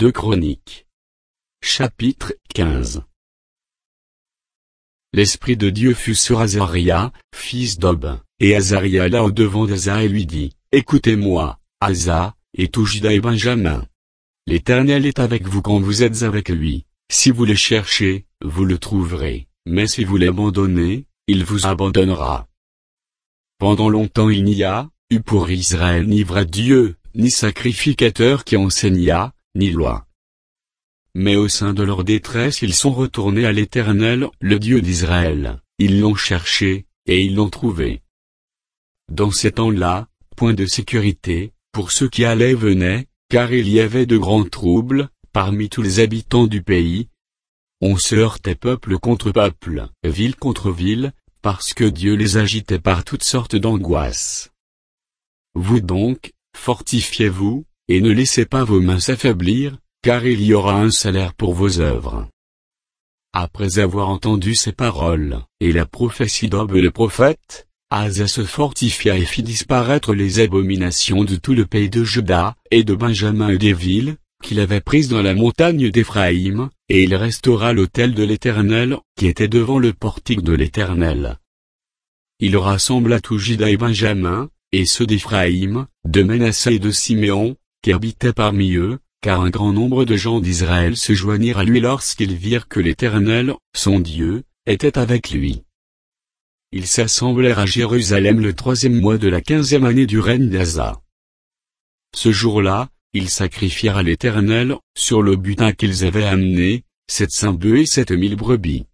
2 Chroniques. Chapitre 15. L'Esprit de Dieu fut sur Azaria, fils d'Ob, et Azaria alla au-devant d'Asa et lui dit, « Écoutez-moi, Asa, et tout Juda et Benjamin. L'Éternel est avec vous quand vous êtes avec lui. Si vous le cherchez, vous le trouverez, mais si vous l'abandonnez, il vous abandonnera. » Pendant longtemps il n'y a eu pour Israël ni vrai Dieu, ni sacrificateur qui enseigna, ni loi. Mais au sein de leur détresse ils sont retournés à l'Éternel, le Dieu d'Israël, ils l'ont cherché, et ils l'ont trouvé. Dans ces temps-là, point de sécurité, pour ceux qui allaient et venaient, car il y avait de grands troubles, parmi tous les habitants du pays. On se heurtait peuple contre peuple, ville contre ville, parce que Dieu les agitait par toutes sortes d'angoisses. Vous donc, fortifiez-vous, et ne laissez pas vos mains s'affaiblir, car il y aura un salaire pour vos œuvres. Après avoir entendu ces paroles, et la prophétie d'Ob le prophète, Asa se fortifia et fit disparaître les abominations de tout le pays de Juda, et de Benjamin et des villes, qu'il avait prises dans la montagne d'Éphraïm, et il restaura l'autel de l'Éternel, qui était devant le portique de l'Éternel. Il rassembla tout Juda et Benjamin, et ceux d'Éphraïm, de Manassé et de Siméon, qui habitaient parmi eux, car un grand nombre de gens d'Israël se joignirent à lui lorsqu'ils virent que l'Éternel, son Dieu, était avec lui. Ils s'assemblèrent à Jérusalem le 3e mois de la 15e année du règne d'Asa. Ce jour-là, ils sacrifièrent à l'Éternel, sur le butin qu'ils avaient amené, 700 bœufs et 7000 brebis.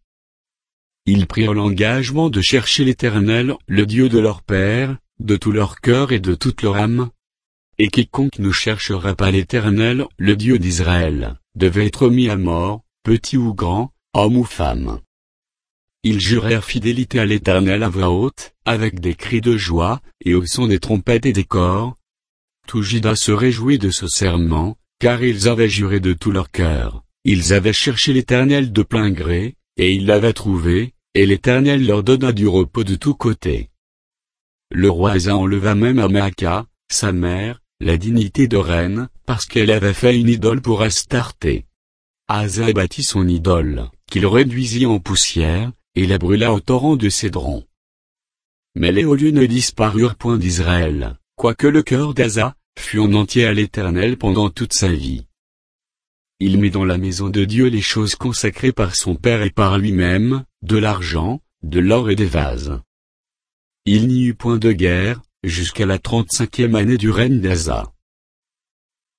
Ils prirent l'engagement de chercher l'Éternel, le Dieu de leur père, de tout leur cœur et de toute leur âme. Et quiconque ne chercherait pas l'Éternel, le Dieu d'Israël, devait être mis à mort, petit ou grand, homme ou femme. Ils jurèrent fidélité à l'Éternel à voix haute, avec des cris de joie, et au son des trompettes et des cors. Tout Juda se réjouit de ce serment, car ils avaient juré de tout leur cœur, ils avaient cherché l'Éternel de plein gré, et ils l'avaient trouvé, et l'Éternel leur donna du repos de tous côtés. Le roi Asa enleva même à Maaka, sa mère, la dignité de reine, parce qu'elle avait fait une idole pour Astarté. Asa bâtit son idole, qu'il réduisit en poussière, et la brûla au torrent de Cédron. Mais les hauts lieux ne disparurent point d'Israël, quoique le cœur d'Asa fût en entier à l'Éternel pendant toute sa vie. Il mit dans la maison de Dieu les choses consacrées par son père et par lui-même, de l'argent, de l'or et des vases. Il n'y eut point de guerre, jusqu'à la 35e année du règne d'Asa.